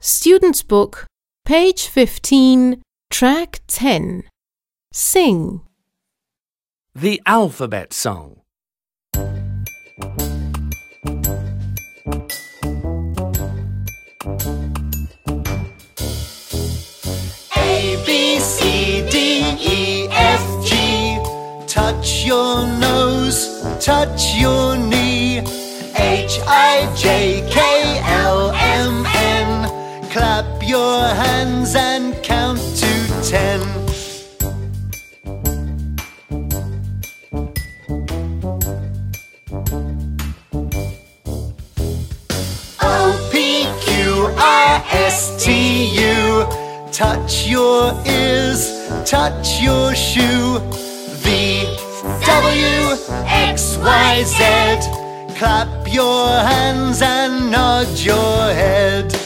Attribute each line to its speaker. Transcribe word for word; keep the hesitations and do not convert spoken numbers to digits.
Speaker 1: Student's Book, page fifteen, track ten. Sing.
Speaker 2: The Alphabet Song.
Speaker 3: A, B, C, D, E, F, G. Touch your nose, touch your knee. H, I, J, K, L, M, N. Clap your hands and count to ten. O, P, Q, R, S, T, U. Touch your ears, touch your shoe. V, W, X, Y, Z. Clap your hands and nod your head.